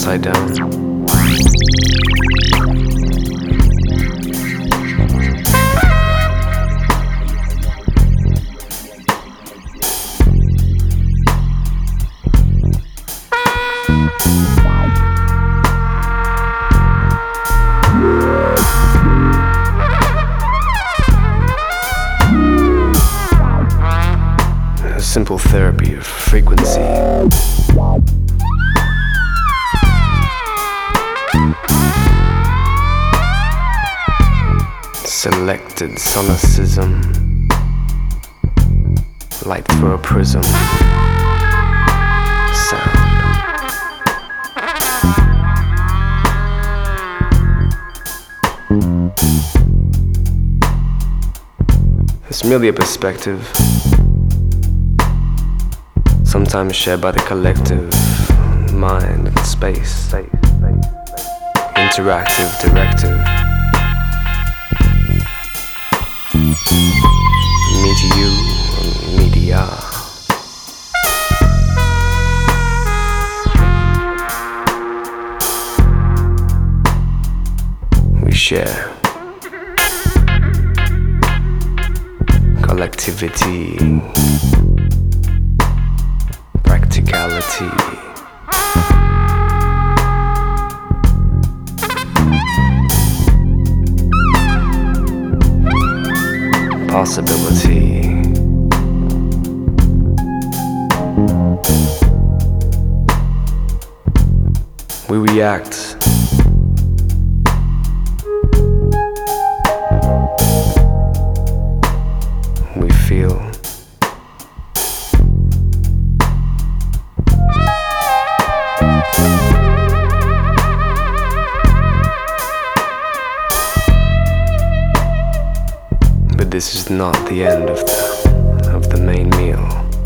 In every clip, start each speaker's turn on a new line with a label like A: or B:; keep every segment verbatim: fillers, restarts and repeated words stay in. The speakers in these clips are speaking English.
A: upside down. A simple therapy of frequency. Selected sonicism, light through a prism. Sound. It's merely a perspective, sometimes shared by the collective mind and space. Interactive directive. Me to you, me to ya. We share collectivity, practicality, possibility. We react. We feel. But this is not the end of the, of the main meal.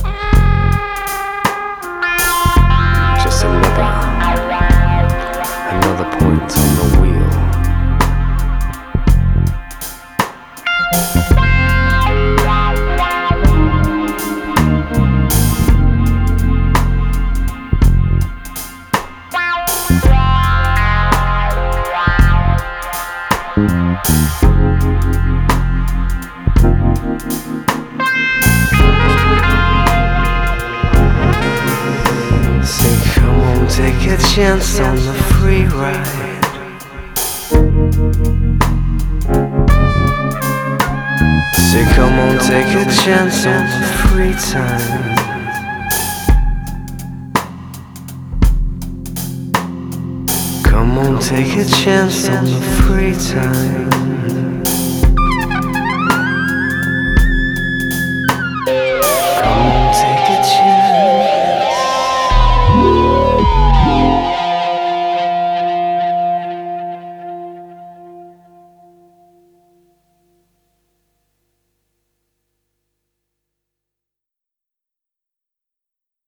A: Just another, another point on the wheel. Take a chance on the free ride. Say come on, take a chance on the free time. Come on, take a chance on the free time.